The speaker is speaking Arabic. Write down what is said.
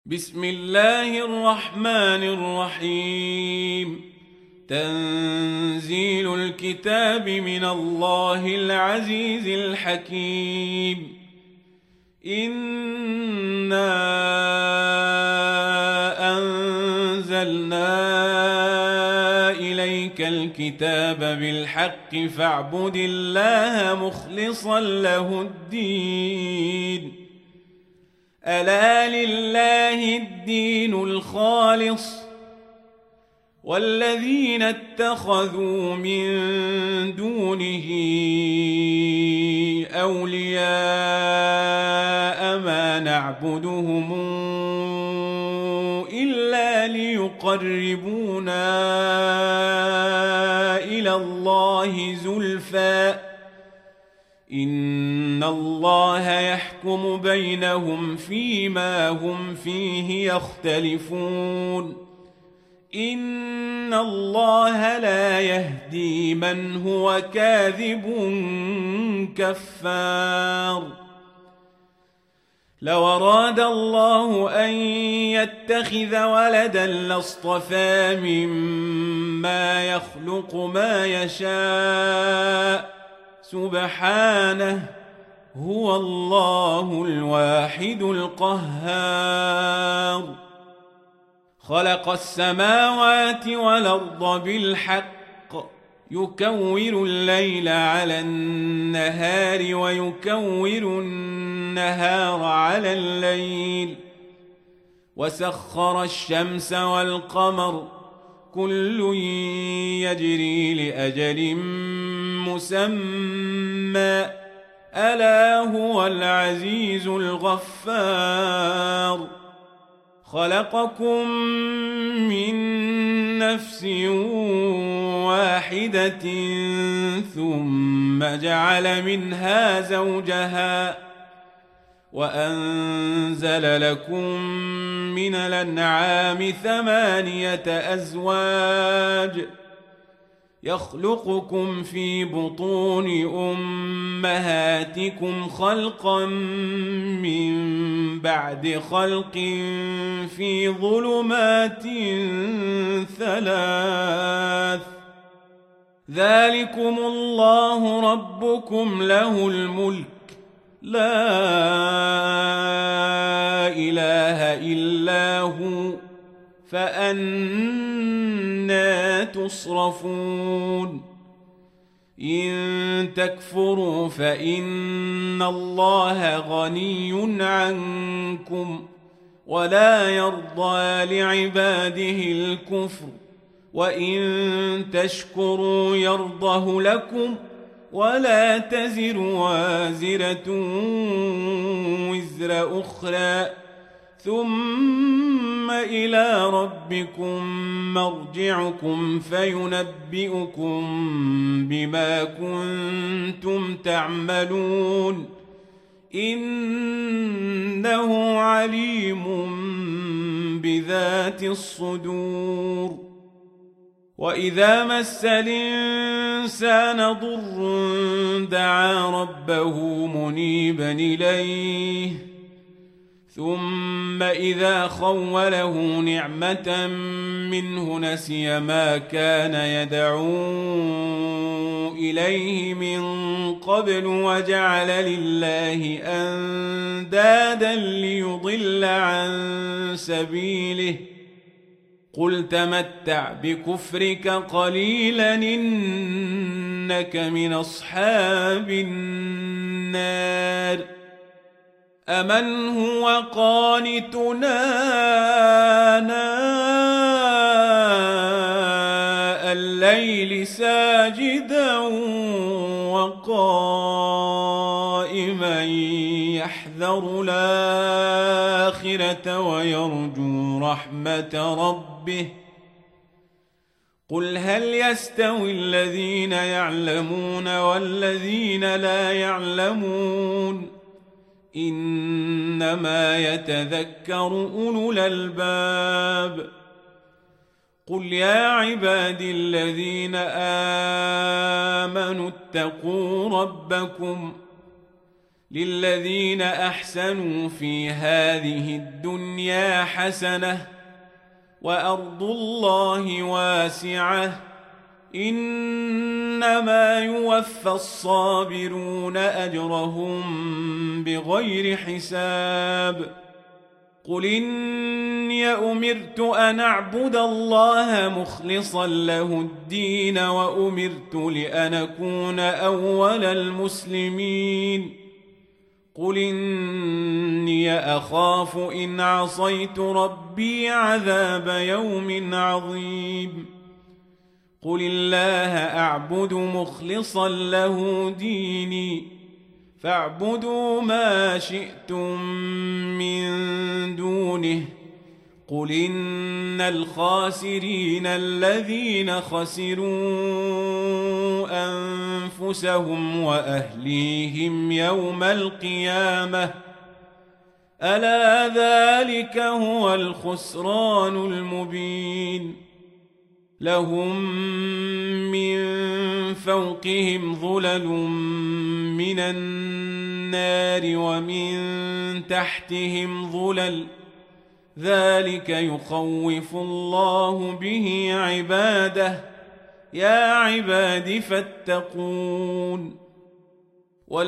بسم الله الرحمن الرحيم. تنزيل الكتاب من الله العزيز الحكيم. إنا أنزلنا إليك الكتاب بالحق فاعبد الله مخلصا له الدين. ألا لله الدين الخالص والذين اتخذوا من دونه أولياء ما نعبدهم إلا ليقربونا إلى الله زلفى إن الله يحكم بينهم فيما هم فيه يختلفون. إن الله لا يهدي من هو كاذب كفار. لو أراد الله أن يتخذ ولدا لاصطفى مما يخلق ما يشاء سبحانه هو الله الواحد القهار. خلق السماوات والأرض بالحق يكور الليل على النهار ويكور النهار على الليل وسخر الشمس والقمر كل يجري لأجل مسمى ألا هو العزيز الغفار. خلقكم من نفس واحدة ثم جعل منها زوجها وأنزل لكم من الأنعام 8 أزواج يخلقكم في بطون أمهاتكم خلقا من بعد خلق في ظلمات 3 ذلكم الله ربكم له الملك لا إله إلا هو فأنى تصرفون. إن تكفروا فإن الله غني عنكم ولا يرضى لعباده الكفر وإن تشكروا يرضه لكم ولا تزر وازرة وزر أخرى ثم إلى ربكم مرجعكم فينبئكم بما كنتم تعملون إنه عليم بذات الصدور. وإذا مس الإنسان ضر دعا ربه منيبا إليه ثم إذا خوله نعمة منه نسي ما كان يدعو إليه من قبل وجعل لله أندادا ليضل عن سبيله قل تمتع بكفرك قليلا إنك من أصحاب النار. أمن هو قانتنا آناء الليل ساجدا وقائما يحذر الآخرة ويرجو رحمة ربه قل هل يستوي الذين يعلمون والذين لا يعلمون إنما يتذكر أولو الألباب. قل يا عبادي الذين آمنوا اتقوا ربكم للذين أحسنوا في هذه الدنيا حسنة وأرض الله واسعة إنما يوفى الصابرون أجرهم بغير حساب قل إني أمرت أن أعبد الله مخلصا له الدين وأمرت لأن أكون أول المسلمين قل إني أخاف إن عصيت ربي عذاب يوم عظيم قل الله أعبد مخلصا له ديني فاعبدوا ما شئتم من دونه قل إن الخاسرين الذين خسروا أنفسهم وأهليهم يوم القيامة ألا ذلك هو الخسران المبين لهم من فوقهم ظلل من النار ومن تحتهم ظلل ذلك يخوف الله به عباده يا عباد فاتقون